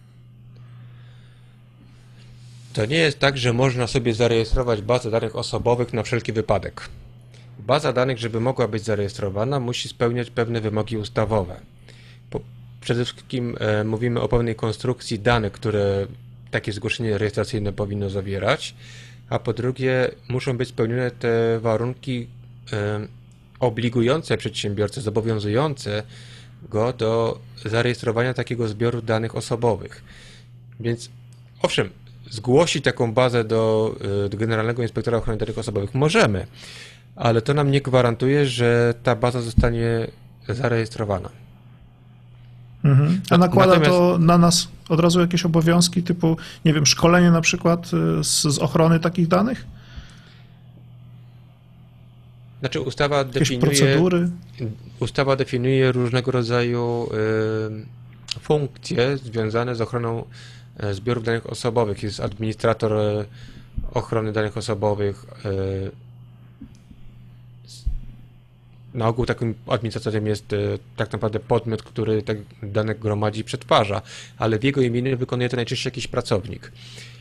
To nie jest tak, że można sobie zarejestrować bazę danych osobowych na wszelki wypadek. Baza danych, żeby mogła być zarejestrowana, musi spełniać pewne wymogi ustawowe. Po, przede wszystkim e, mówimy o pewnej konstrukcji danych, które takie zgłoszenie rejestracyjne powinno zawierać, a po drugie muszą być spełnione te warunki e, obligujące przedsiębiorcę, zobowiązujące go do zarejestrowania takiego zbioru danych osobowych. Więc owszem, zgłosić taką bazę do, do Generalnego Inspektora Ochrony Danych Osobowych możemy, ale to nam nie gwarantuje, że ta baza zostanie zarejestrowana. Mhm. A nakłada Natomiast... to na nas od razu jakieś obowiązki typu, nie wiem, szkolenie na przykład z, z ochrony takich danych? Znaczy ustawa jakieś definiuje, procedury? Ustawa definiuje różnego rodzaju y, funkcje związane z ochroną zbiorów danych osobowych. Jest administrator ochrony danych osobowych, na ogół takim administratorem jest tak naprawdę podmiot, który te dane gromadzi i przetwarza, ale w jego imieniu wykonuje to najczęściej jakiś pracownik.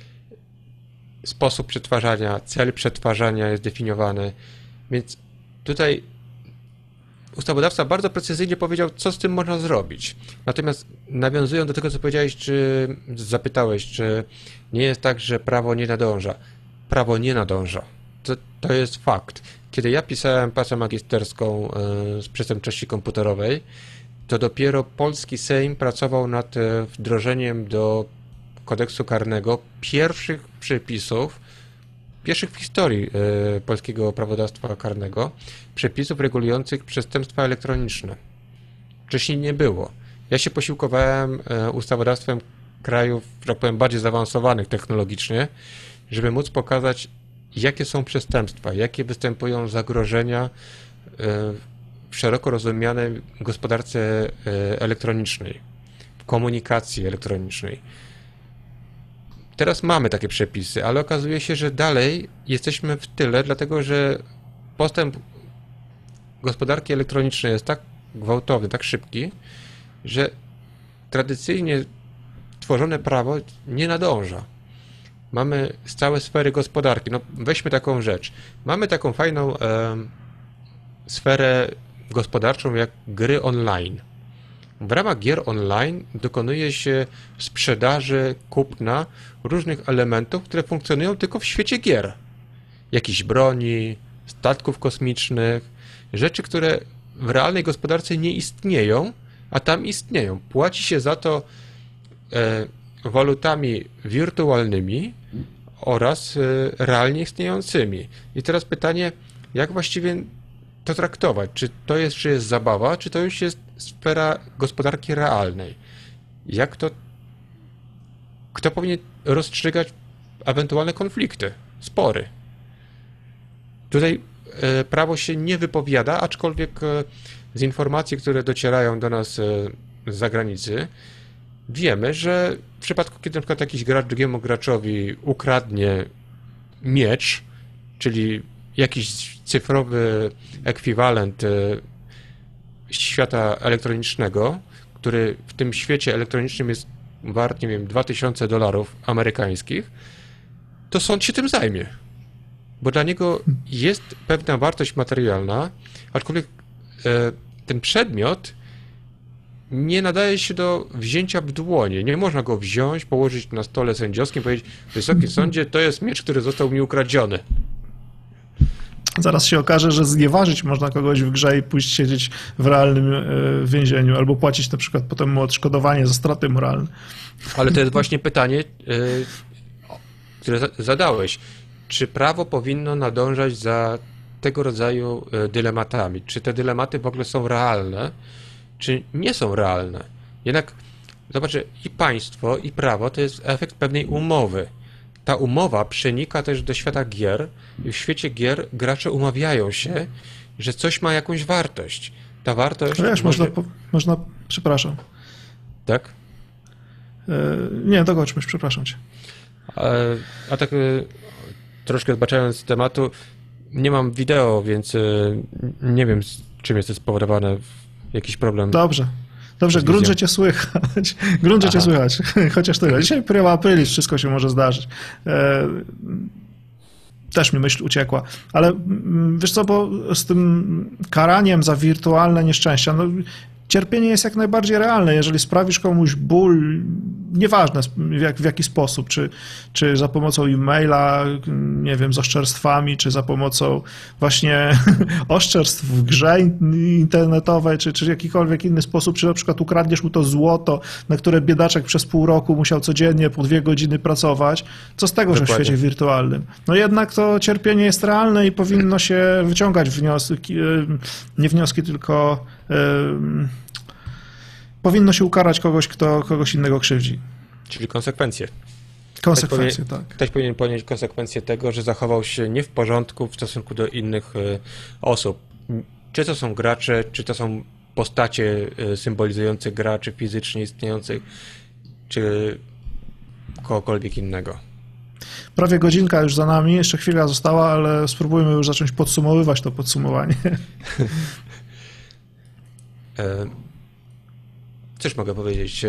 Sposób przetwarzania, cel przetwarzania jest definiowany, więc tutaj ustawodawca bardzo precyzyjnie powiedział, co z tym można zrobić. Natomiast nawiązując do tego, co powiedziałeś, czy zapytałeś, czy nie jest tak, że prawo nie nadąża. Prawo nie nadąża. To, to jest fakt. Kiedy ja pisałem pracę magisterską z przestępczości komputerowej, to dopiero polski Sejm pracował nad wdrożeniem do kodeksu karnego pierwszych przepisów, pierwszych w historii y, polskiego prawodawstwa karnego, przepisów regulujących przestępstwa elektroniczne. Wcześniej nie było. Ja się posiłkowałem y, ustawodawstwem krajów, że tak powiem, bardziej zaawansowanych technologicznie, żeby móc pokazać, jakie są przestępstwa, jakie występują zagrożenia y, w szeroko rozumianej gospodarce y, elektronicznej, w komunikacji elektronicznej. Teraz mamy takie przepisy, ale okazuje się, że dalej jesteśmy w tyle, dlatego że postęp gospodarki elektronicznej jest tak gwałtowny, tak szybki, że tradycyjnie tworzone prawo nie nadąża. Mamy całe sfery gospodarki. No weźmy taką rzecz. Mamy taką fajną e, sferę gospodarczą jak gry online. W ramach gier online dokonuje się sprzedaży, kupna różnych elementów, które funkcjonują tylko w świecie gier. Jakichś broni, statków kosmicznych, rzeczy, które w realnej gospodarce nie istnieją, a tam istnieją. Płaci się za to e, walutami wirtualnymi oraz e, realnie istniejącymi. I teraz pytanie, jak właściwie to traktować? Czy to jest, czy jest zabawa, czy to już jest sfera gospodarki realnej? Jak to... Kto powinien rozstrzygać ewentualne konflikty, spory? Tutaj e, prawo się nie wypowiada, aczkolwiek e, z informacji, które docierają do nas e, z zagranicy, wiemy, że w przypadku, kiedy na przykład jakiś gracz drugiemu graczowi ukradnie miecz, czyli jakiś cyfrowy ekwiwalent świata elektronicznego, który w tym świecie elektronicznym jest wart, nie wiem, dwa tysiące dolarów amerykańskich, to sąd się tym zajmie. Bo dla niego jest pewna wartość materialna, aczkolwiek e, ten przedmiot nie nadaje się do wzięcia w dłonie. Nie można go wziąć, położyć na stole sędziowskim i powiedzieć: Wysoki Sądzie, to jest miecz, który został mi ukradziony. Zaraz się okaże, że znieważyć można kogoś w grze i pójść siedzieć w realnym więzieniu, albo płacić na przykład potem mu odszkodowanie za straty moralne. Ale to jest właśnie pytanie, które zadałeś. Czy prawo powinno nadążać za tego rodzaju dylematami? Czy te dylematy w ogóle są realne, czy nie są realne? Jednak, zobaczcie, i państwo, i prawo to jest efekt pewnej umowy. Ta umowa przenika też do świata gier i w świecie gier gracze umawiają się, że coś ma jakąś wartość. Ta wartość... Wiesz, może... można, można... Przepraszam. Tak? Yy, nie, dokończmy, przepraszam cię. A, a tak troszkę zbaczając z tematu, nie mam wideo, więc nie wiem, z czym jest to spowodowane, jakiś problem. Dobrze. Dobrze, grunt, że cię słychać. Grunt, że cię słychać. Chociaż tyle. Dzisiaj prima aprilis, wszystko się może zdarzyć. E, też mi myśl uciekła. Ale wiesz co, bo z tym karaniem za wirtualne nieszczęścia, no, cierpienie jest jak najbardziej realne. Jeżeli sprawisz komuś ból, nieważne w, jak, w jaki sposób, czy, czy za pomocą e-maila, nie wiem, z oszczerstwami, czy za pomocą właśnie oszczerstw w grze internetowej, czy, czy jakikolwiek inny sposób, czy na przykład ukradniesz mu to złoto, na które biedaczek przez pół roku musiał codziennie po dwie godziny pracować, co z tego, Dokładnie. że w świecie wirtualnym? No jednak to cierpienie jest realne i powinno się wyciągać wnioski, nie wnioski, tylko powinno się ukarać kogoś, kto kogoś innego krzywdzi. Czyli konsekwencje. Konsekwencje, ktoś powinien, tak. Ktoś powinien ponieść konsekwencje tego, że zachował się nie w porządku w stosunku do innych osób. Czy to są gracze, czy to są postacie symbolizujące graczy fizycznie istniejących, czy kogokolwiek innego. prawie godzinka już za nami, jeszcze chwila została, ale spróbujmy już zacząć podsumowywać to podsumowanie. Coś mogę powiedzieć.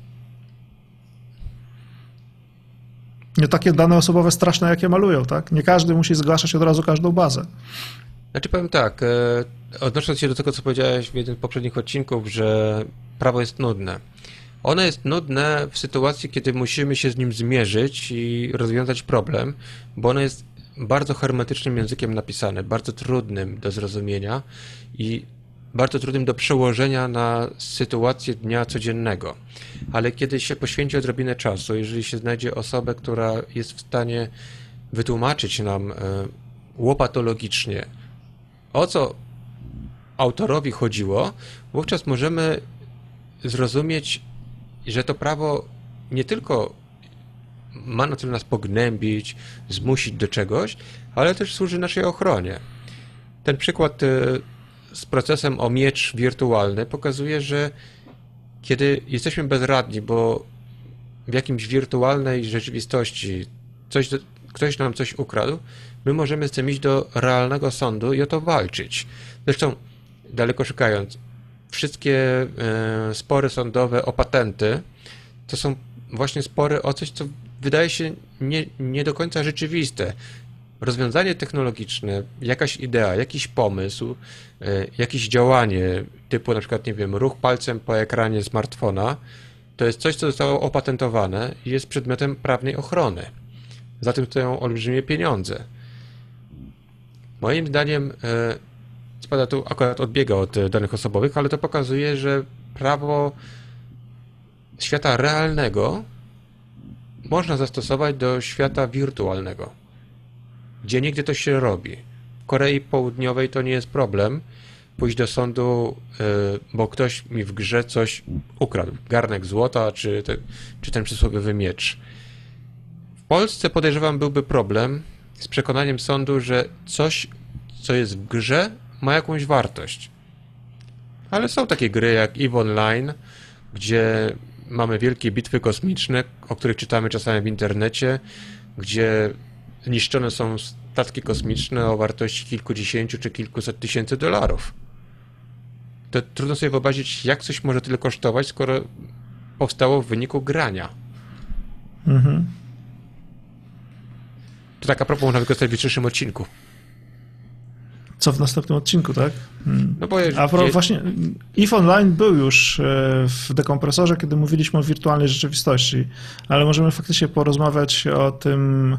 Nie takie dane osobowe straszne, jakie malują, tak? Nie każdy musi zgłaszać od razu każdą bazę. Znaczy powiem tak, odnosząc się do tego, co powiedziałeś w jednym z poprzednich odcinków, że prawo jest nudne. Ono jest nudne w sytuacji, kiedy musimy się z nim zmierzyć i rozwiązać problem, bo ono jest bardzo hermetycznym językiem napisane, bardzo trudnym do zrozumienia i bardzo trudnym do przełożenia na sytuację dnia codziennego. Ale kiedy się poświęci odrobinę czasu, jeżeli się znajdzie osobę, która jest w stanie wytłumaczyć nam łopatologicznie, o co autorowi chodziło, wówczas możemy zrozumieć, że to prawo nie tylko ma na celu nas pognębić, zmusić do czegoś, ale też służy naszej ochronie. Ten przykład z procesem o miecz wirtualny pokazuje, że kiedy jesteśmy bezradni, bo w jakimś wirtualnej rzeczywistości coś, ktoś nam coś ukradł, my możemy z tym iść do realnego sądu i o to walczyć. Zresztą, daleko szukając, wszystkie spory sądowe o patenty to są właśnie spory o coś, co wydaje się nie, nie do końca rzeczywiste. Rozwiązanie technologiczne, jakaś idea, jakiś pomysł, jakieś działanie typu na przykład, nie wiem, ruch palcem po ekranie smartfona, to jest coś, co zostało opatentowane i jest przedmiotem prawnej ochrony. Za tym stoją olbrzymie pieniądze. Moim zdaniem, spada tu akurat odbiega od danych osobowych, ale to pokazuje, że prawo świata realnego można zastosować do świata wirtualnego, gdzie nigdy to się robi. W Korei Południowej to nie jest problem pójść do sądu, bo ktoś mi w grze coś ukradł, garnek złota, czy, te, czy ten przysłowiowy miecz. W Polsce podejrzewam byłby problem z przekonaniem sądu, że coś, co jest w grze, ma jakąś wartość. Ale są takie gry jak EVE Online, gdzie mamy wielkie bitwy kosmiczne, o których czytamy czasami w internecie, gdzie niszczone są statki kosmiczne o wartości kilkudziesięciu czy kilkuset tysięcy dolarów. To trudno sobie wyobrazić, jak coś może tyle kosztować, skoro powstało w wyniku grania. Mhm. To tak a propos można wykorzystać w jutrzejszym odcinku. Co w następnym odcinku, tak? Hmm. No bo je, A pro, je... właśnie EVE Online był już w dekompresorze, kiedy mówiliśmy o wirtualnej rzeczywistości, ale możemy faktycznie porozmawiać o tym,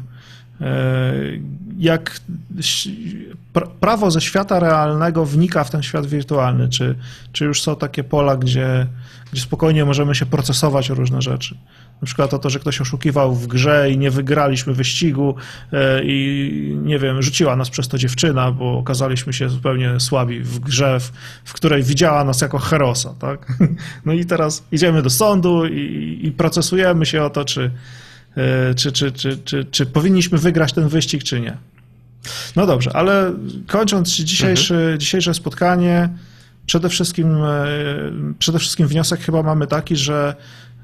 jak prawo ze świata realnego wnika w ten świat wirtualny, czy, czy już są takie pola, gdzie, gdzie spokojnie możemy się procesować o różne rzeczy. Na przykład o to, że ktoś oszukiwał w grze i nie wygraliśmy wyścigu i nie wiem, rzuciła nas przez to dziewczyna, bo okazaliśmy się zupełnie słabi w grze, w, w której widziała nas jako herosa, tak? No i teraz idziemy do sądu i, i procesujemy się o to, czy Czy, czy, czy, czy, czy powinniśmy wygrać ten wyścig, czy nie. No dobrze, ale kończąc dzisiejszy, mhm. dzisiejsze spotkanie, przede wszystkim, przede wszystkim wniosek chyba mamy taki, że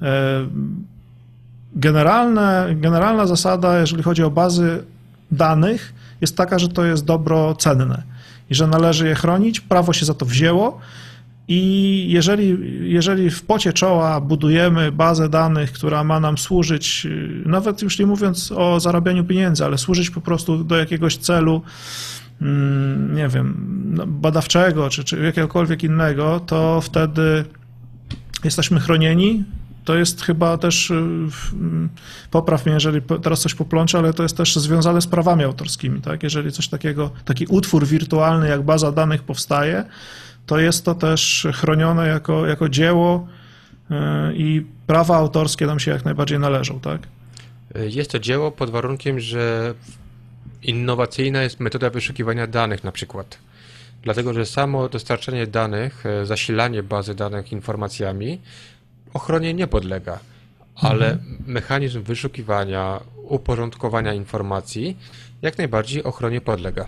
generalne, generalna zasada, jeżeli chodzi o bazy danych, jest taka, że to jest dobro cenne i że należy je chronić, prawo się za to wzięło. I jeżeli, jeżeli w pocie czoła budujemy bazę danych, która ma nam służyć, nawet już nie mówiąc o zarabianiu pieniędzy, ale służyć po prostu do jakiegoś celu, nie wiem, badawczego czy, czy jakiegokolwiek innego, to wtedy jesteśmy chronieni. To jest chyba też, popraw mnie, jeżeli teraz coś poplączę, ale to jest też związane z prawami autorskimi, tak? Jeżeli coś takiego, taki utwór wirtualny jak baza danych powstaje, to jest to też chronione jako, jako dzieło i prawa autorskie nam się jak najbardziej należą, tak? Jest to dzieło pod warunkiem, że innowacyjna jest metoda wyszukiwania danych na przykład. Dlatego, że samo dostarczanie danych, zasilanie bazy danych informacjami ochronie nie podlega, ale mhm. mechanizm wyszukiwania, uporządkowania informacji jak najbardziej ochronie podlega.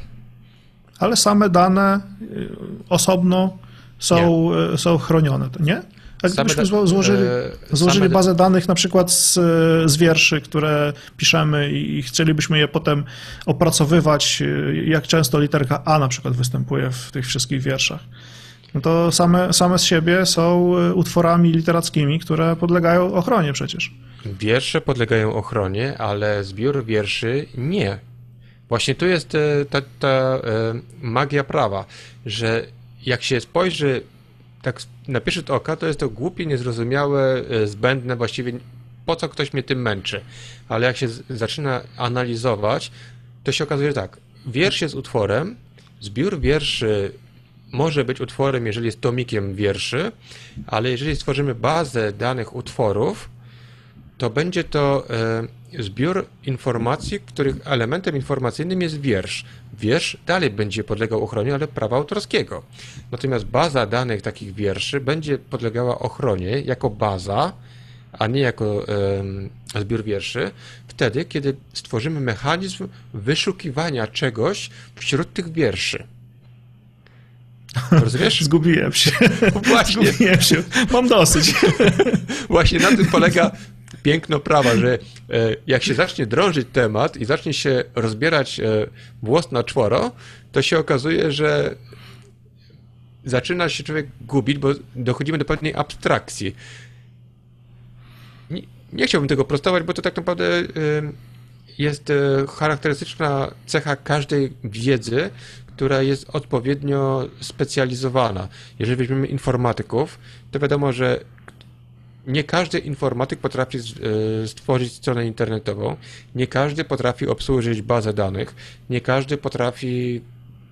Ale same dane osobno są, są chronione, nie? A gdybyśmy zło- złożyli, złożyli same... bazę danych na przykład z, z wierszy, które piszemy i chcielibyśmy je potem opracowywać, jak często literka A na przykład występuje w tych wszystkich wierszach, no to same, same z siebie są utworami literackimi, które podlegają ochronie przecież. Wiersze podlegają ochronie, ale zbiór wierszy nie. Właśnie tu jest ta, ta magia prawa, że jak się spojrzy tak na pierwszy rzut oka, to jest to głupie, niezrozumiałe, zbędne, właściwie po co ktoś mnie tym męczy. Ale jak się z, zaczyna analizować, to się okazuje, że tak, wiersz jest utworem, zbiór wierszy może być utworem, jeżeli jest tomikiem wierszy, ale jeżeli stworzymy bazę danych utworów, to będzie to e, zbiór informacji, których elementem informacyjnym jest wiersz. Wiersz dalej będzie podlegał ochronie, ale prawa autorskiego. Natomiast baza danych takich wierszy będzie podlegała ochronie jako baza, a nie jako e, zbiór wierszy, wtedy, kiedy stworzymy mechanizm wyszukiwania czegoś wśród tych wierszy. Rozumiesz? Zgubiłem się. Właśnie. Zgubiłem się. Mam dosyć. Właśnie na tym polega piękno prawa, że jak się zacznie drążyć temat i zacznie się rozbierać włos na czworo, to się okazuje, że zaczyna się człowiek gubić, bo dochodzimy do pewnej abstrakcji. Nie, nie chciałbym tego prostować, bo to tak naprawdę jest charakterystyczna cecha każdej wiedzy, która jest odpowiednio specjalizowana. Jeżeli weźmiemy informatyków, to wiadomo, że nie każdy informatyk potrafi stworzyć stronę internetową, nie każdy potrafi obsłużyć bazę danych, nie każdy potrafi...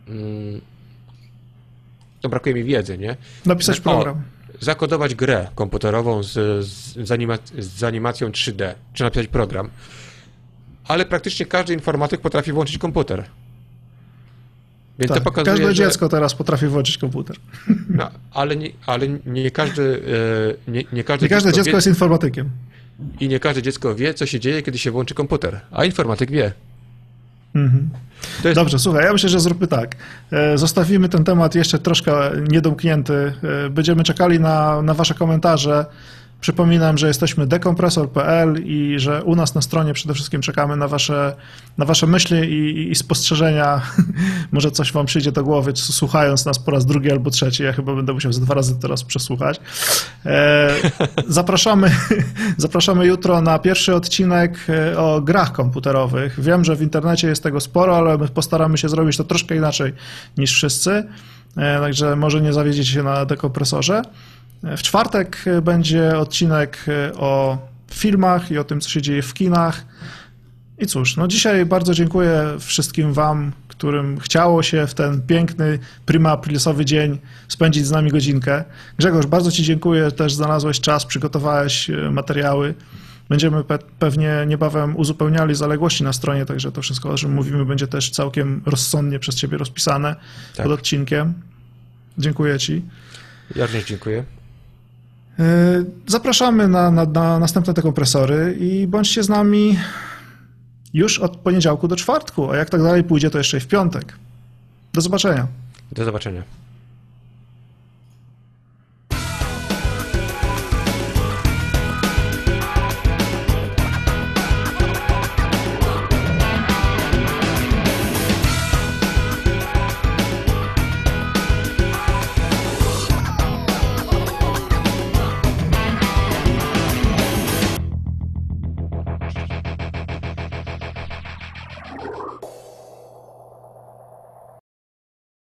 No brakuje mi wiedzy, nie? Napisać program. O, zakodować grę komputerową z, z, anima z animacją trzy D, czy napisać program. Ale praktycznie każdy informatyk potrafi włączyć komputer. Więc tak, to pokazuje, każde że... dziecko teraz potrafi włączyć komputer. No, ale, nie, ale nie każdy nie, nie każde, nie każde dziecko, dziecko wie, jest informatykiem. I nie każde dziecko wie, co się dzieje, kiedy się włączy komputer. A informatyk wie. Mhm. To jest... Dobrze, słuchaj, ja myślę, że zróbmy tak. Zostawimy ten temat jeszcze troszkę niedomknięty. Będziemy czekali na, na wasze komentarze. Przypominam, że jesteśmy dekompresor kropka p l i że u nas na stronie przede wszystkim czekamy na wasze, na wasze myśli i, i spostrzeżenia. Może coś wam przyjdzie do głowy, słuchając nas po raz drugi albo trzeci. Ja chyba będę musiał ze dwa razy teraz przesłuchać. E, zapraszamy, zapraszamy jutro na pierwszy odcinek o grach komputerowych. Wiem, że w internecie jest tego sporo, ale my postaramy się zrobić to troszkę inaczej niż wszyscy. E, także może nie zawiedziecie się na dekompresorze. W czwartek będzie odcinek o filmach i o tym, co się dzieje w kinach. I cóż, no dzisiaj bardzo dziękuję wszystkim wam, którym chciało się w ten piękny, prima aprilisowy dzień spędzić z nami godzinkę. Grzegorz, bardzo ci dziękuję, też znalazłeś czas, przygotowałeś materiały. Będziemy pe pewnie niebawem uzupełniali zaległości na stronie, także to wszystko, o czym mówimy, będzie też całkiem rozsądnie przez ciebie rozpisane tak. pod odcinkiem. Dziękuję ci. Ja również dziękuję. Zapraszamy na, na, na następne dekompresory i bądźcie z nami już od poniedziałku do czwartku, a jak tak dalej pójdzie, to jeszcze i w piątek. Do zobaczenia. Do zobaczenia.